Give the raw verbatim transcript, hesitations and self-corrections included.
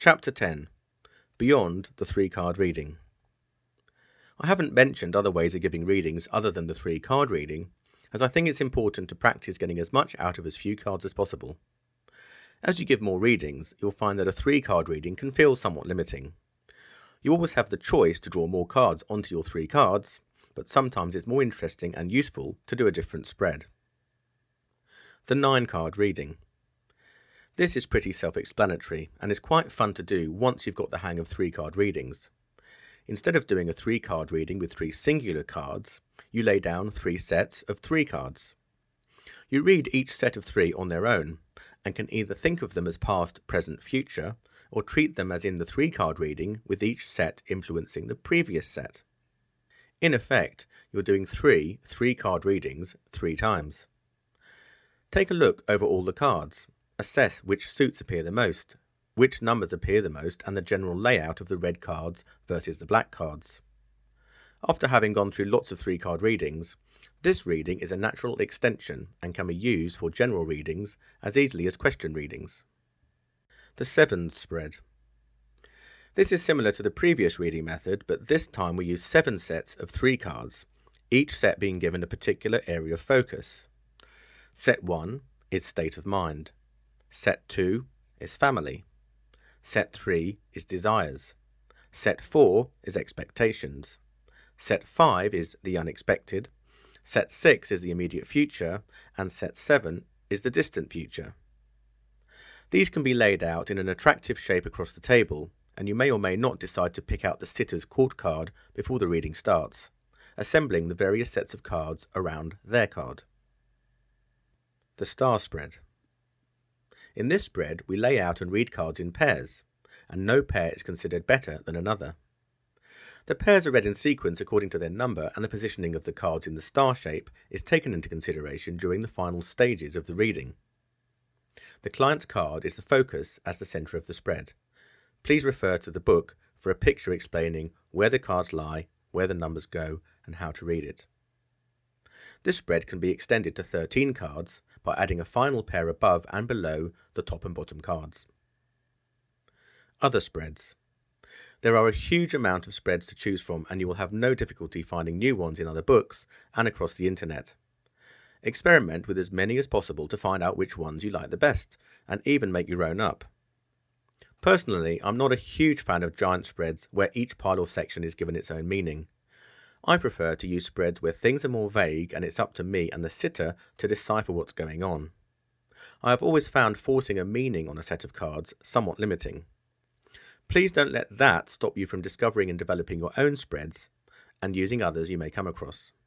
Chapter ten. Beyond the three-card reading. I haven't mentioned other ways of giving readings other than the three-card reading, as I think it's important to practice getting as much out of as few cards as possible. As you give more readings, you'll find that a three-card reading can feel somewhat limiting. You always have the choice to draw more cards onto your three cards, but sometimes it's more interesting and useful to do a different spread. The nine-card reading. This is pretty self-explanatory and is quite fun to do once you've got the hang of three-card readings. Instead of doing a three-card reading with three singular cards, you lay down three sets of three cards. You read each set of three on their own and can either think of them as past, present, future, or treat them as in the three-card reading with each set influencing the previous set. In effect, you're doing three three-card readings three times. Take a look over all the cards. Assess which suits appear the most, which numbers appear the most, and the general layout of the red cards versus the black cards. After having gone through lots of three-card readings, this reading is a natural extension and can be used for general readings as easily as question readings. The sevens spread. This is similar to the previous reading method, but this time we use seven sets of three cards, each set being given a particular area of focus. Set one is state of mind. Set two is family. Set three is desires. Set four is expectations. Set five is the unexpected. Set six is the immediate future. And set seven is the distant future. These can be laid out in an attractive shape across the table, and you may or may not decide to pick out the sitter's court card before the reading starts, assembling the various sets of cards around their card. The star spread. In this spread, we lay out and read cards in pairs, and no pair is considered better than another. The pairs are read in sequence according to their number, and the positioning of the cards in the star shape is taken into consideration during the final stages of the reading. The client's card is the focus as the centre of the spread. Please refer to the book for a picture explaining where the cards lie, where the numbers go, and how to read it. This spread can be extended to thirteen cards by adding a final pair above and below the top and bottom cards. Other spreads. There are a huge amount of spreads to choose from, and you will have no difficulty finding new ones in other books and across the internet. Experiment with as many as possible to find out which ones you like the best, and even make your own up. Personally, I'm not a huge fan of giant spreads where each pile or section is given its own meaning. I prefer to use spreads where things are more vague and it's up to me and the sitter to decipher what's going on. I have always found forcing a meaning on a set of cards somewhat limiting. Please don't let that stop you from discovering and developing your own spreads and using others you may come across.